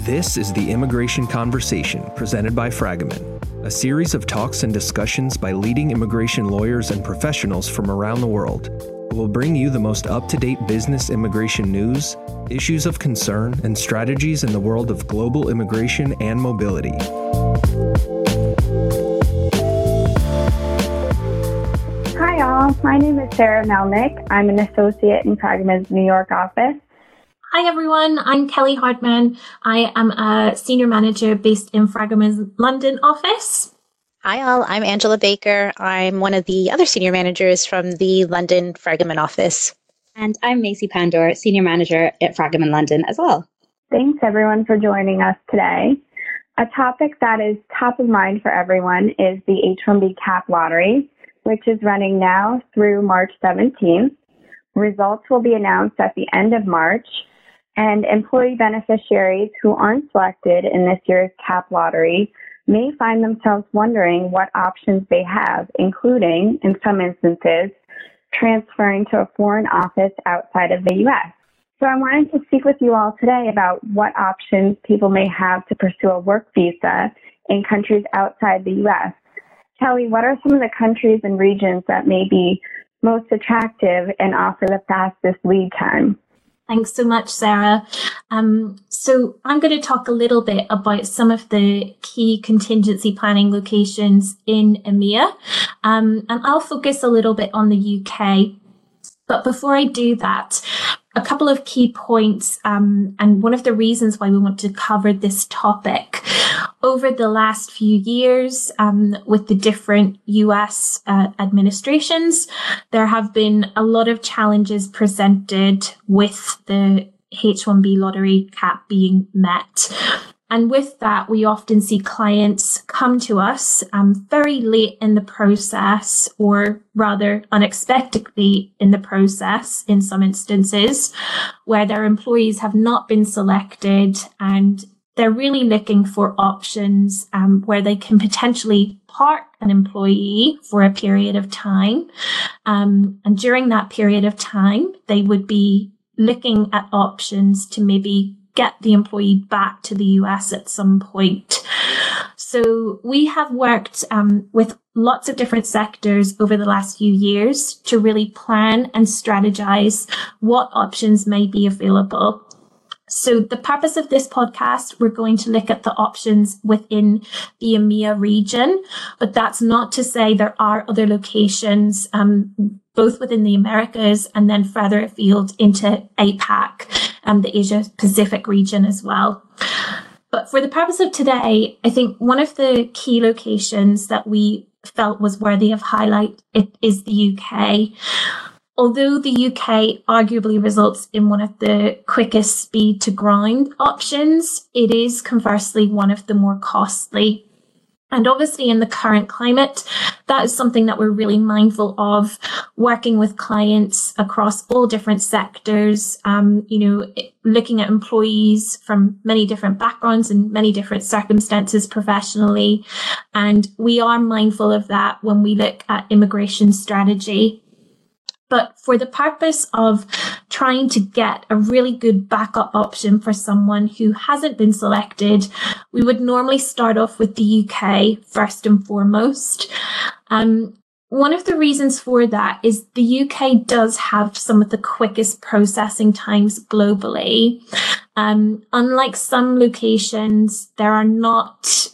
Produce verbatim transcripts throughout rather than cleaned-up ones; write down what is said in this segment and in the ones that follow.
This is the Immigration Conversation presented by Fragament, a series of talks and discussions by leading immigration lawyers and professionals from around the world who will bring you the most up-to-date business immigration news, issues of concern, and strategies in the world of global immigration and mobility. Hi all, my name is Sarah Melnick. I'm an associate in Fragament's New York office. Hi everyone, I'm Kelly Hardman. I am a senior manager based in Fragament's London office. Hi all, I'm Angela Baker. I'm one of the other senior managers from the London Fragament office. And I'm Macy Pandor, senior manager at Fragament London as well. Thanks everyone for joining us today. A topic that is top of mind for everyone is the H one B cap lottery, which is running now through March seventeenth. Results will be announced at the end of March. And employee beneficiaries who aren't selected in this year's cap lottery may find themselves wondering what options they have, including, in some instances, transferring to a foreign office outside of the U S. So I wanted to speak with you all today about what options people may have to pursue a work visa in countries outside the U S. Kelly, what are some of the countries and regions that may be most attractive and offer the fastest lead time? Thanks so much, Sarah. Um, so I'm going to talk a little bit about some of the key contingency planning locations in EMEA, um, and I'll focus a little bit on the U K. But before I do that, a couple of key points, um, and one of the reasons why we want to cover this topic. Over the last few years, um, with the different U S uh, administrations, there have been a lot of challenges presented with the H one B lottery cap being met. And with that, we often see clients come to us um, very late in the process, or rather unexpectedly in the process in some instances, where their employees have not been selected and they're really looking for options um, where they can potentially park an employee for a period of time. Um, and during that period of time, they would be looking at options to maybe get the employee back to the U S at some point. So we have worked um, with lots of different sectors over the last few years to really plan and strategize what options may be available. So the purpose of this podcast, we're going to look at the options within the EMEA region, but that's not to say there are other locations, um, both within the Americas and then further afield into APAC and the Asia Pacific region as well. But for the purpose of today, I think one of the key locations that we felt was worthy of highlight it is the U K. Although the U K arguably results in one of the quickest speed to ground options, it is conversely one of the more costly. And obviously in the current climate, that is something that we're really mindful of, working with clients across all different sectors, um, you know, looking at employees from many different backgrounds and many different circumstances professionally. And we are mindful of that when we look at immigration strategy. But for the purpose of trying to get a really good backup option for someone who hasn't been selected, we would normally start off with the U K first and foremost. Um, one of the reasons for that is the U K does have some of the quickest processing times globally. Um, unlike some locations, there are not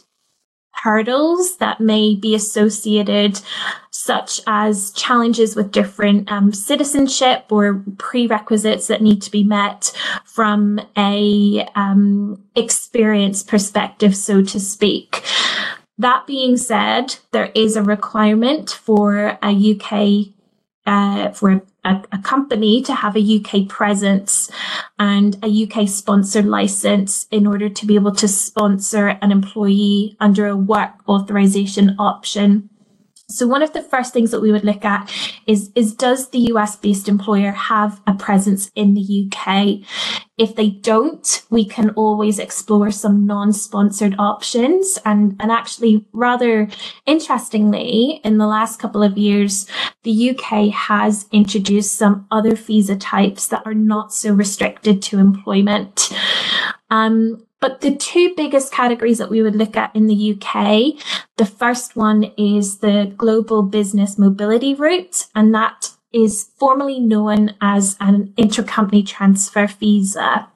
hurdles that may be associated, such as challenges with different um, citizenship or prerequisites that need to be met from a um, experience perspective, so to speak. That being said, there is a requirement for a U K, uh, for a, a company to have a U K presence and a U K sponsored license in order to be able to sponsor an employee under a work authorization option. So one of the first things that we would look at is, is does the U S-based employer have a presence in the U K? If they don't, we can always explore some non-sponsored options. And, and actually, rather interestingly, in the last couple of years, the U K has introduced some other visa types that are not so restricted to employment. Um, but the two biggest categories that we would look at in the U K, the first one is the Global Business Mobility route, and that is formally known as an intercompany transfer visa.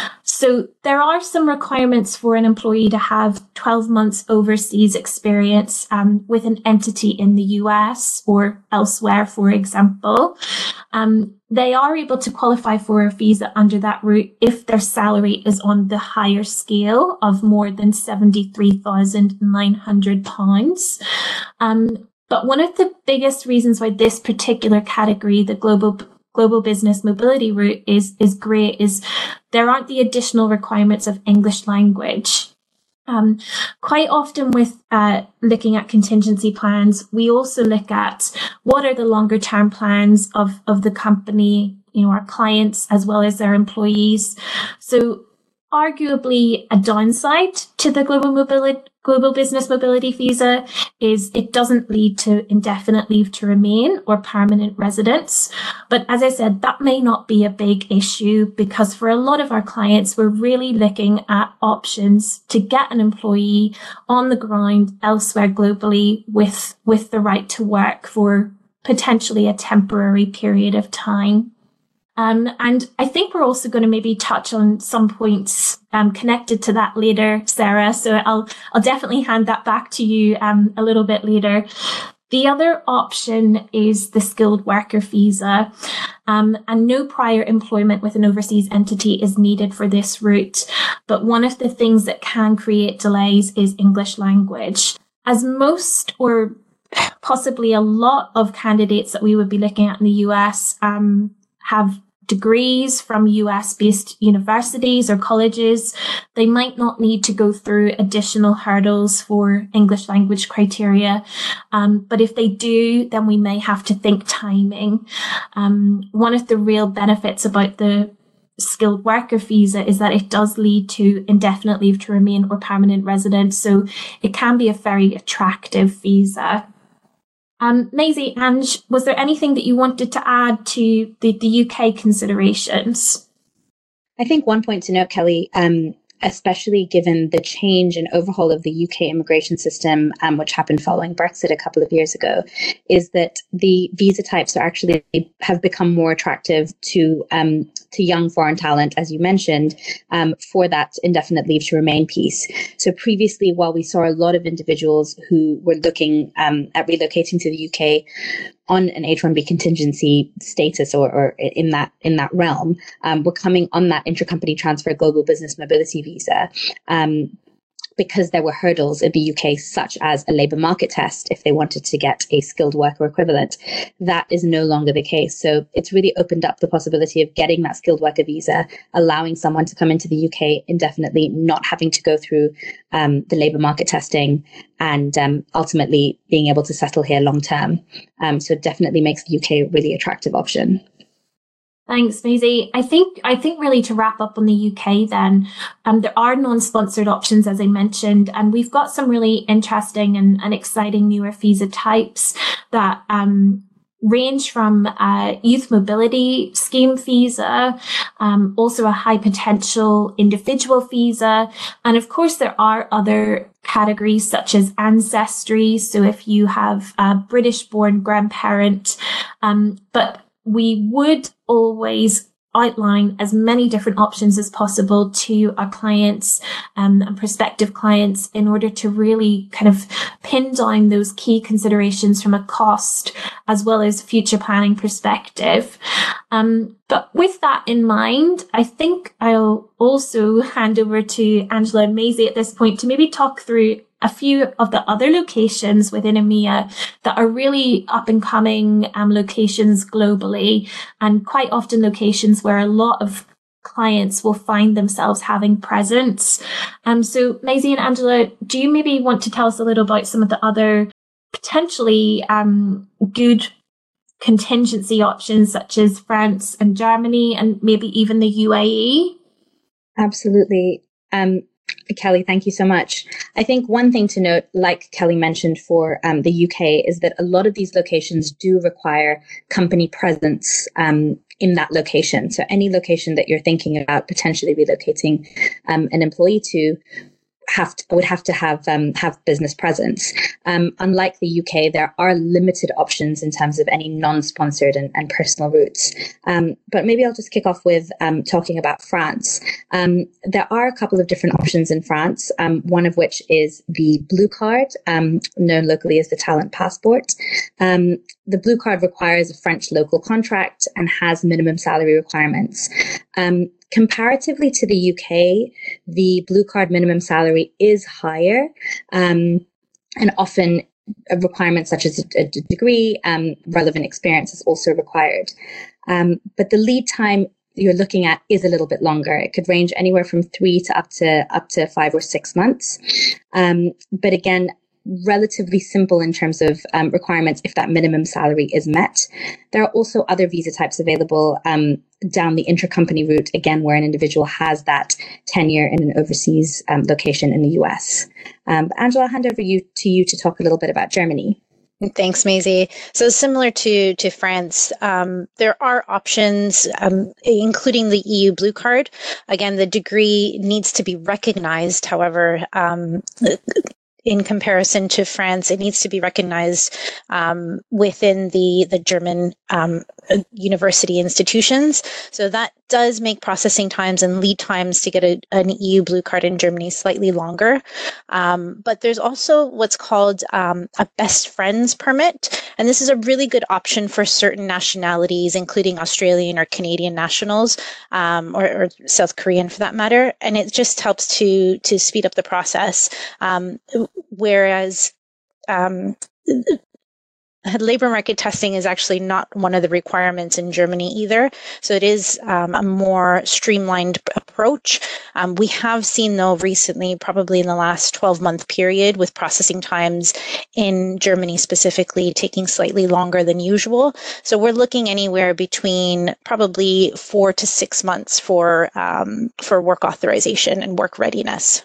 So there are some requirements for an employee to have twelve months overseas experience um, with an entity in the U S or elsewhere, for example. Um, they are able to qualify for a visa under that route if their salary is on the higher scale of more than seventy-three thousand nine hundred pounds. Um, but one of the biggest reasons why this particular category, the global Global Business Mobility route, is is great is there aren't the additional requirements of English language. Um, quite often with uh, looking at contingency plans, we also look at what are the longer term plans of, of the company, you know, our clients as well as their employees. So arguably a downside to the global mobility, global business mobility visa is it doesn't lead to indefinite leave to remain or permanent residence. But as I said, that may not be a big issue because for a lot of our clients, we're really looking at options to get an employee on the ground elsewhere globally with, with the right to work for potentially a temporary period of time. Um, and I think we're also going to maybe touch on some points um, connected to that later, Sarah. So I'll I'll definitely hand that back to you um, a little bit later. The other option is the skilled worker visa, um, and no prior employment with an overseas entity is needed for this route. But one of the things that can create delays is English language. As most or possibly a lot of candidates that we would be looking at in the U S um, have degrees from U S-based universities or colleges, they might not need to go through additional hurdles for English language criteria. Um, but if they do, then we may have to think timing. Um, one of the real benefits about the skilled worker visa is that it does lead to indefinite leave to remain or permanent residence. So it can be a very attractive visa. Um, Maisie, Ange, was there anything that you wanted to add to the, the U K considerations? I think one point to note, Kelly, um, especially given the change and overhaul of the U K immigration system, um, which happened following Brexit a couple of years ago, is that the visa types are actually have become more attractive to um, to young foreign talent, as you mentioned, um, for that indefinite leave to remain piece. So previously, while we saw a lot of individuals who were looking um, at relocating to the U K on an H one B contingency status or, or in that in that realm, um, were coming on that intercompany transfer global business mobility visa. Um, because there were hurdles in the U K, such as a labour market test, if they wanted to get a skilled worker equivalent. That is no longer the case. So it's really opened up the possibility of getting that skilled worker visa, allowing someone to come into the U K indefinitely, not having to go through um, the labour market testing, and um, ultimately being able to settle here long term. Um, so it definitely makes the U K a really attractive option. Thanks, Maisie. I think I think really to wrap up on the U K then, um, there are non-sponsored options, as I mentioned, and we've got some really interesting and, and exciting newer visa types that um, range from a youth mobility scheme visa, um, also a high potential individual visa, and of course there are other categories such as ancestry. So if you have a British-born grandparent, um, but we would always outline as many different options as possible to our clients um, and prospective clients in order to really kind of pin down those key considerations from a cost as well as future planning perspective. Um, but with that in mind, I think I'll also hand over to Angela and Maisie at this point to maybe talk through a few of the other locations within EMEA that are really up and coming um, locations globally, and quite often locations where a lot of clients will find themselves having presence. Um, so Maisie and Angela, do you maybe want to tell us a little about some of the other potentially um, good contingency options such as France and Germany and maybe even the U A E? Absolutely. Um, Kelly, thank you so much. I think one thing to note, like Kelly mentioned for um, the U K, is that a lot of these locations do require company presence um, in that location. So any location that you're thinking about potentially relocating um, an employee to have to, would have to have um, have business presence. Um, unlike the U K, there are limited options in terms of any non-sponsored and, and personal routes. Um, but maybe I'll just kick off with um, talking about France. Um, there are a couple of different options in France, um, one of which is the Blue Card, um, known locally as the Talent Passport. Um, the Blue Card requires a French local contract and has minimum salary requirements. Um, Comparatively to the U K, the Blue Card minimum salary is higher, um, and often a requirement such as a, a degree, um, relevant experience is also required. Um, but the lead time you're looking at is a little bit longer. It could range anywhere from three to up to up to five or six months. Um, but again, relatively simple in terms of um, requirements if that minimum salary is met. There are also other visa types available um, down the intercompany route, again, where an individual has that tenure in an overseas um, location in the U S. Um, Angela, I'll hand over you to you to talk a little bit about Germany. Thanks, Maisie. So similar to to France, um, there are options, um, including the E U Blue Card. Again, the degree needs to be recognized. However, um, in comparison to France, it needs to be recognized um, within the the German um, university institutions. So that does make processing times and lead times to get a, an E U Blue Card in Germany slightly longer. Um, but there's also what's called um, a best friends permit. And this is a really good option for certain nationalities, including Australian or Canadian nationals, um, or, or South Korean for that matter. And it just helps to to speed up the process. Um, whereas um, labor market testing is actually not one of the requirements in Germany either. So it is um, a more streamlined approach. Um, we have seen, though, recently, probably in the last twelve month period, with processing times in Germany specifically taking slightly longer than usual. So we're looking anywhere between probably four to six months for um, for work authorization and work readiness.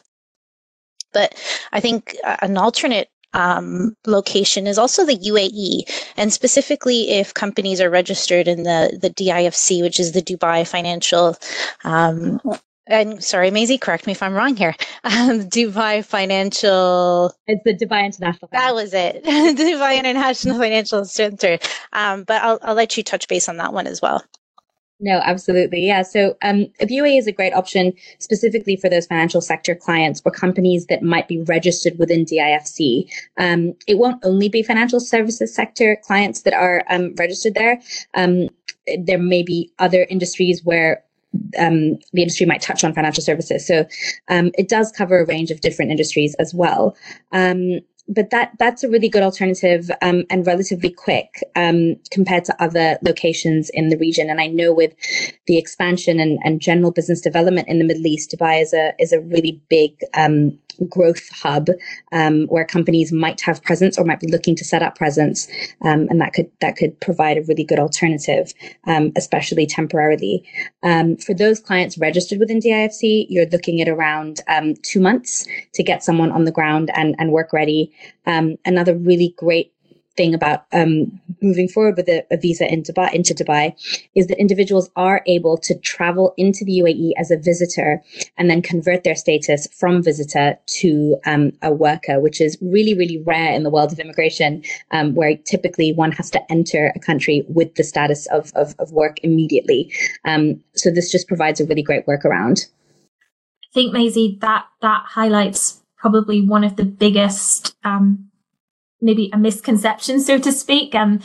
But I think an alternate Um, location is also the U A E, and specifically if companies are registered in the, the D I F C, which is the Dubai Financial, um, and sorry, Maisie, correct me if I'm wrong here, um, Dubai Financial... It's the Dubai International. That was it, Dubai International Financial Center. Um, but I'll, I'll let you touch base on that one as well. No, absolutely. Yeah. So um, the U A E is a great option specifically for those financial sector clients or companies that might be registered within D I F C. Um, it won't only be financial services sector clients that are um, registered there. Um, there may be other industries where um, the industry might touch on financial services. So um, it does cover a range of different industries as well. Um, But that that's a really good alternative um, and relatively quick um, compared to other locations in the region. And I know with the expansion and, and general business development in the Middle East, Dubai is a is a really big um, growth hub um, where companies might have presence or might be looking to set up presence, um, and that could that could provide a really good alternative, um, especially temporarily. Um, for those clients registered within D I F C, you're looking at around um, two months to get someone on the ground and, and work ready. Um, another really great thing about um, moving forward with a, a visa in Dubai, into Dubai is that individuals are able to travel into the U A E as a visitor and then convert their status from visitor to um, a worker, which is really, really rare in the world of immigration, um, where typically one has to enter a country with the status of, of, of work immediately. Um, so this just provides a really great workaround. I think, Maisie, that, that highlights probably one of the biggest um, maybe a misconception, so to speak. Um,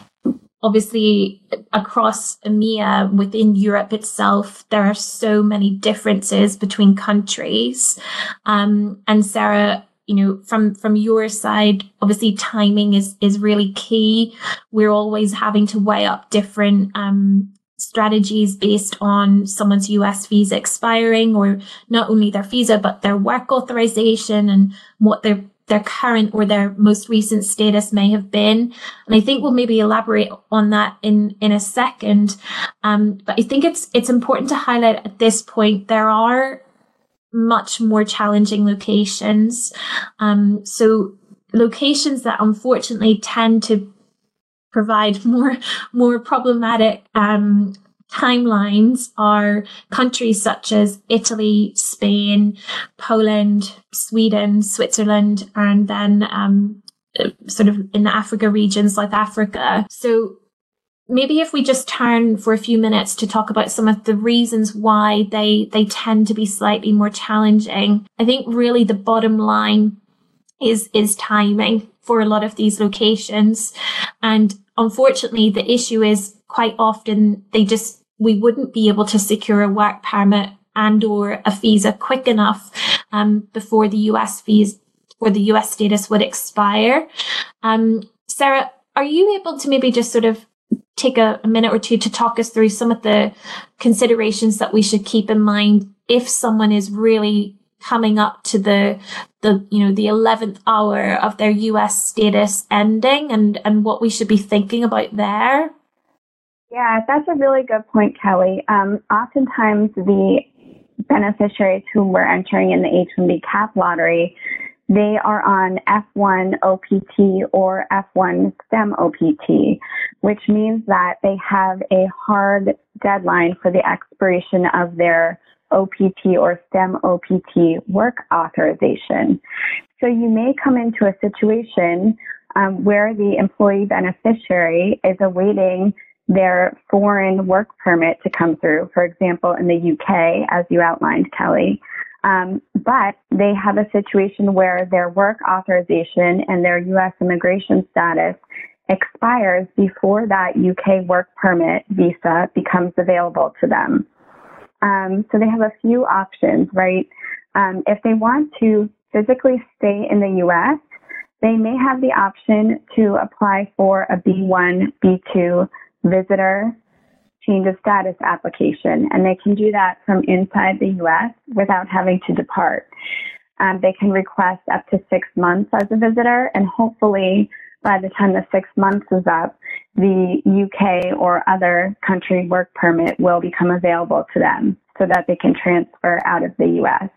obviously, across EMEA, within Europe itself, there are so many differences between countries. Um, and Sarah, you know, from from your side, obviously timing is is really key. We're always having to weigh up different um, strategies based on someone's U S visa expiring, or not only their visa, but their work authorization and what their their current or their most recent status may have been. And I think we'll maybe elaborate on that in, in a second. Um, but I think it's, it's important to highlight at this point, there are much more challenging locations. Um, so locations that unfortunately tend to provide more more problematic um, timelines are countries such as Italy, Spain, Poland, Sweden, Switzerland, and then um, sort of in the Africa region, South Africa. So maybe if we just turn for a few minutes to talk about some of the reasons why they they tend to be slightly more challenging. I think really the bottom line is is timing for a lot of these locations. And unfortunately, the issue is quite often they just we wouldn't be able to secure a work permit and or a visa quick enough um, before the U S visa or the U S status would expire. Um, Sarah, are you able to maybe just sort of take a, a minute or two to talk us through some of the considerations that we should keep in mind if someone is really coming up to the the you know the eleventh hour of their U S status ending, and and what we should be thinking about there? Yeah, that's a really good point, Kelly. Um, oftentimes the beneficiaries who were entering in the H one B cap lottery, they are on F one O P T or F one STEM O P T, which means that they have a hard deadline for the expiration of their O P T or STEM O P T work authorization. So you may come into a situation um, where the employee beneficiary is awaiting their foreign work permit to come through, for example, in the U K, as you outlined, Kelly. Um, but they have a situation where their work authorization and their U S immigration status expires before that U K work permit visa becomes available to them. Um, so they have a few options, right? Um, if they want to physically stay in the U S, they may have the option to apply for a B one, B two visitor change of status application, and they can do that from inside the U S without having to depart. Um, they can request up to six months as a visitor, and hopefully by the time the six months is up, the U K or other country work permit will become available to them so that they can transfer out of the U S.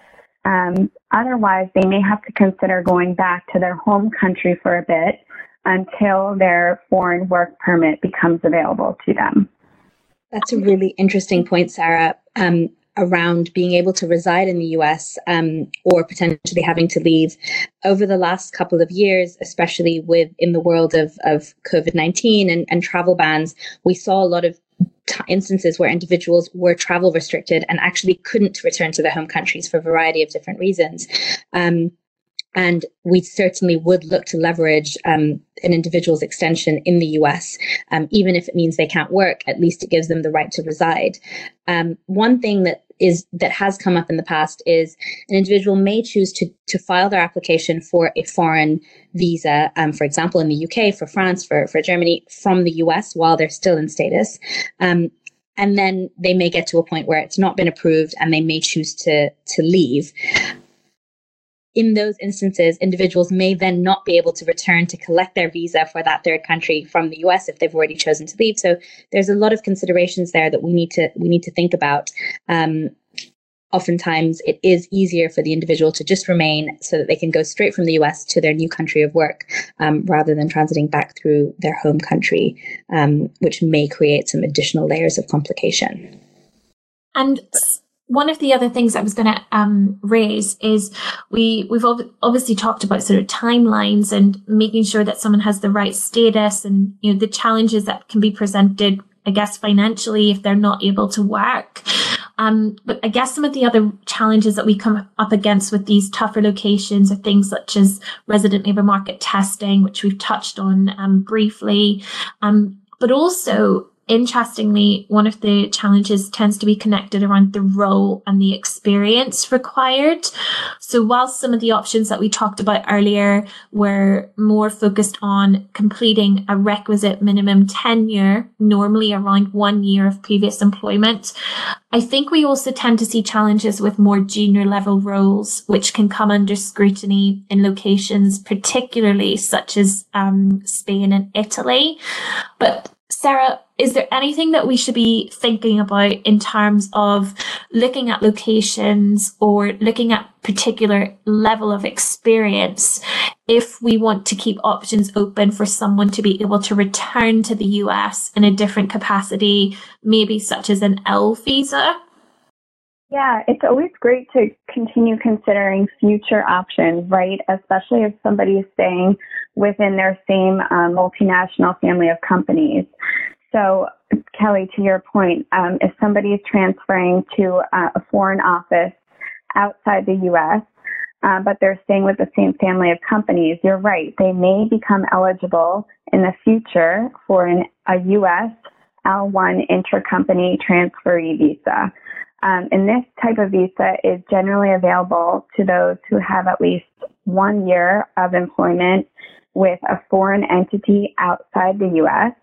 Um, otherwise, they may have to consider going back to their home country for a bit until their foreign work permit becomes available to them. That's a really interesting point, Sarah, um, around being able to reside in the U S um, or potentially having to leave. Over the last couple of years, especially with in the world of, of COVID nineteen and, and travel bans, we saw a lot of t- instances where individuals were travel restricted and actually couldn't return to their home countries for a variety of different reasons. Um, And we certainly would look to leverage um, an individual's extension in the U S, um, even if it means they can't work. At least it gives them the right to reside. Um, one thing that is that has come up in the past is an individual may choose to to file their application for a foreign visa, um, for example, in the U K, for France, for for Germany, from the U S while they're still in status. Um, and then they may get to a point where it's not been approved, and they may choose to to leave. In those instances, individuals may then not be able to return to collect their visa for that third country from the U S if they've already chosen to leave. So there's a lot of considerations there that we need to we need to think about. Um, oftentimes, it is easier for the individual to just remain so that they can go straight from the U S to their new country of work, um, rather than transiting back through their home country, um, which may create some additional layers of complication. And one of the other things I was going to um, raise is we, we've ob- obviously talked about sort of timelines and making sure that someone has the right status, and, you know, the challenges that can be presented, I guess, financially if they're not able to work. Um, but I guess some of the other challenges that we come up against with these tougher locations are things such as resident labour market testing, which we've touched on um, briefly, um, but also, interestingly, one of the challenges tends to be connected around the role and the experience required. So while some of the options that we talked about earlier were more focused on completing a requisite minimum tenure, normally around one year of previous employment, I think we also tend to see challenges with more junior level roles, which can come under scrutiny in locations, particularly such as um, Spain and Italy. But Sarah, is there anything that we should be thinking about in terms of looking at locations or looking at particular level of experience if we want to keep options open for someone to be able to return to the U S in a different capacity, maybe such as an L visa? Yeah, it's always great to continue considering future options, right? Especially if somebody is staying within their same um, multinational family of companies. So, Kelly, to your point, um, if somebody is transferring to uh, a foreign office outside the U S, uh, but they're staying with the same family of companies, you're right. They may become eligible in the future for an, a U S L one intercompany transferee visa. Um, and this type of visa is generally available to those who have at least one year of employment with a foreign entity outside the U S,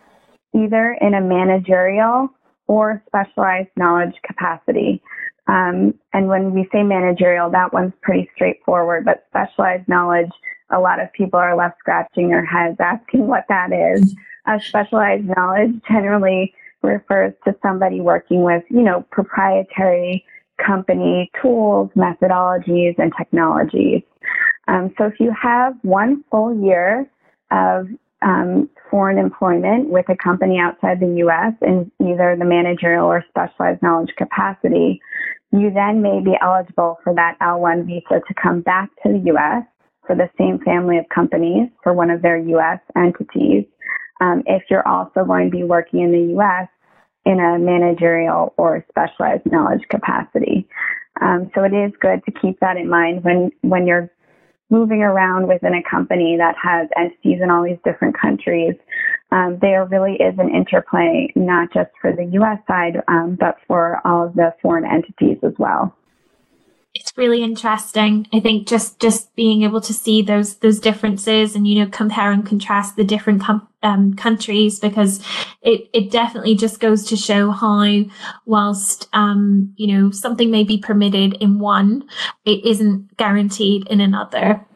either in a managerial or specialized knowledge capacity. Um, and when we say managerial, that one's pretty straightforward, but specialized knowledge, a lot of people are left scratching their heads asking what that is. Uh, specialized knowledge generally refers to somebody working with, you know, proprietary company tools, methodologies, and technologies. Um, so if you have one full year of um, foreign employment with a company outside the U S in either the managerial or specialized knowledge capacity, you then may be eligible for that L one visa to come back to the U S for the same family of companies for one of their U S entities, um, if you're also going to be working in the U S in a managerial or specialized knowledge capacity. Um, so it is good to keep that in mind when, when you're moving around within a company that has entities in all these different countries. Um, there really is an interplay, not just for the U S side, um, but for all of the foreign entities as well. It's really interesting. I think just, just being able to see those those differences and, you know, compare and contrast the different com- um, countries, because it, it definitely just goes to show how whilst, um, you know, something may be permitted in one, it isn't guaranteed in another.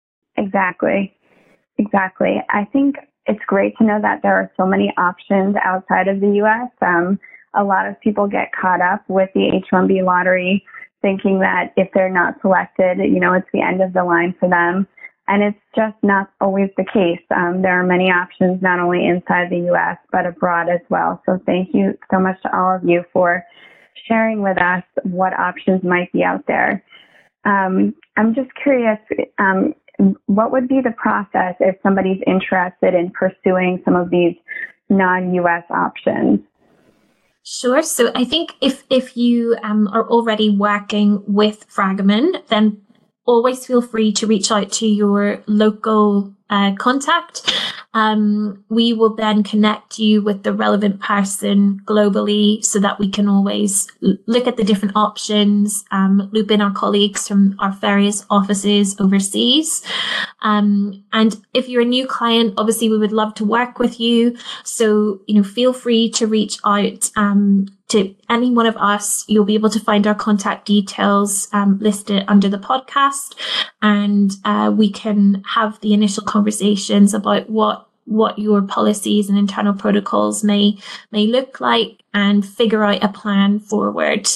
Exactly. Exactly. I think it's great to know that there are so many options outside of the U S. Um, a lot of people get caught up with the H one B lottery, thinking that if they're not selected, you know, it's the end of the line for them. And it's just not always the case. Um, there are many options, not only inside the U S, but abroad as well. So thank you so much to all of you for sharing with us what options might be out there. Um, I'm just curious, um, what would be the process if somebody's interested in pursuing some of these non-U S options? Sure. So I think if if you um, are already working with Fragamen, then always feel free to reach out to your local uh, contact. Um, we will then connect you with the relevant person globally so that we can always l- look at the different options, um, loop in our colleagues from our various offices overseas. Um, and if you're a new client, obviously we would love to work with you. So, you know, feel free to reach out um, to any one of us. You'll be able to find our contact details um, listed under the podcast, and uh, we can have the initial conversations about what what your policies and internal protocols may may look like and figure out a plan forward.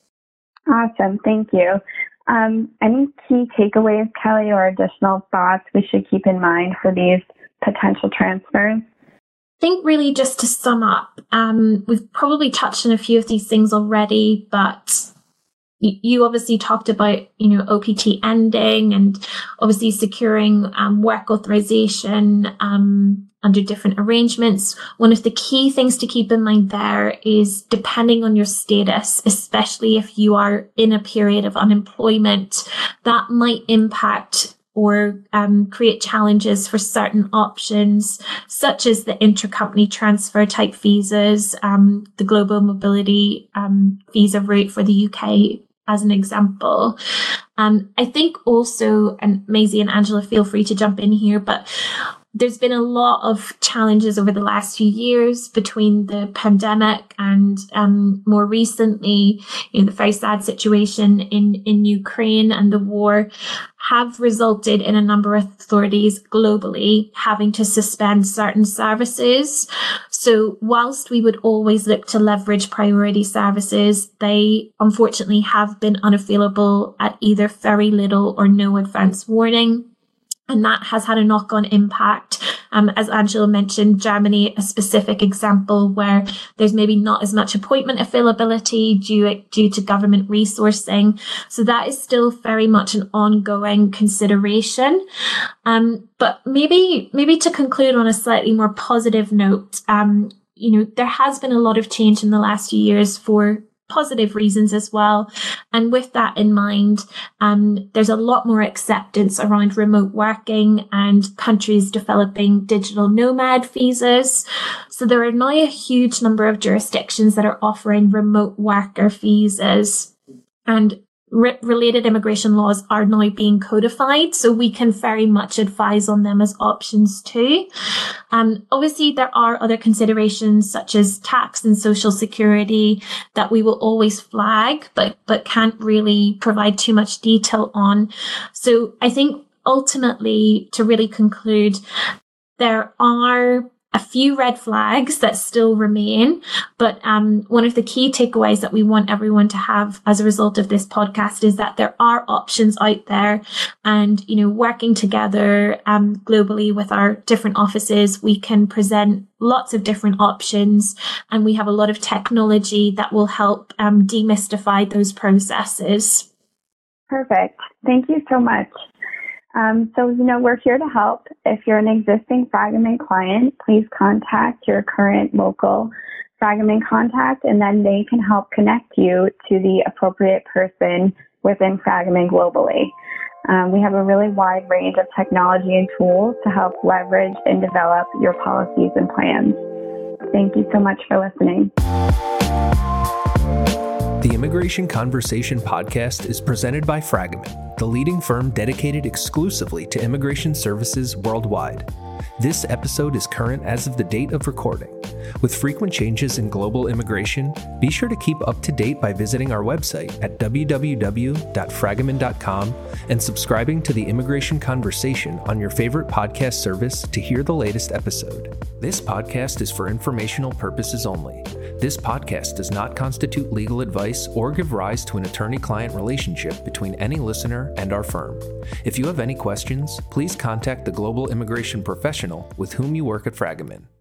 Awesome. Thank you. Um, any key takeaways, Kelly, or additional thoughts we should keep in mind for these potential transfers? I think really just to sum up, um, we've probably touched on a few of these things already, but you obviously talked about, you know, O P T ending and obviously securing um, work authorization um, under different arrangements. One of the key things to keep in mind there is depending on your status, especially if you are in a period of unemployment, that might impact or um, create challenges for certain options, such as the intercompany transfer type visas, um, the global mobility um, visa route for the U K, as an example. Um, I think also, and Maisie and Angela, feel free to jump in here, but there's been a lot of challenges over the last few years between the pandemic and um, more recently, you know, the very sad situation in, in Ukraine and the war have resulted in a number of authorities globally having to suspend certain services. So whilst we would always look to leverage priority services, they unfortunately have been unavailable at either very little or no advance warning. And that has had a knock-on impact. Um, as Angela mentioned, Germany, a specific example where there's maybe not as much appointment availability due, due to government resourcing. So that is still very much an ongoing consideration. Um, but maybe, maybe to conclude on a slightly more positive note, um, you know, there has been a lot of change in the last few years for positive reasons as well. And with that in mind, um, there's a lot more acceptance around remote working and countries developing digital nomad visas. So there are now a huge number of jurisdictions that are offering remote worker visas, and Re- related immigration laws are now being codified, so we can very much advise on them as options too. Um, obviously, there are other considerations such as tax and social security that we will always flag, but but can't really provide too much detail on. So I think ultimately, to really conclude, there are a few red flags that still remain, but um, one of the key takeaways that we want everyone to have as a result of this podcast is that there are options out there, and you know, working together um, globally with our different offices, we can present lots of different options, and we have a lot of technology that will help um, demystify those processes. Perfect. Thank you so much. Um, so, you know, we're here to help. If you're an existing Fragment client, please contact your current local Fragment contact, and then they can help connect you to the appropriate person within Fragment globally. Um, we have a really wide range of technology and tools to help leverage and develop your policies and plans. Thank you so much for listening. The Immigration Conversation podcast is presented by Fragment, the leading firm dedicated exclusively to immigration services worldwide. This episode is current as of the date of recording. With frequent changes in global immigration, be sure to keep up to date by visiting our website at w w w dot fragment dot com and subscribing to the Immigration Conversation on your favorite podcast service to hear the latest episode. This podcast is for informational purposes only. This podcast does not constitute legal advice or give rise to an attorney-client relationship between any listener and our firm. If you have any questions, please contact the global immigration professional with whom you work at Fragment.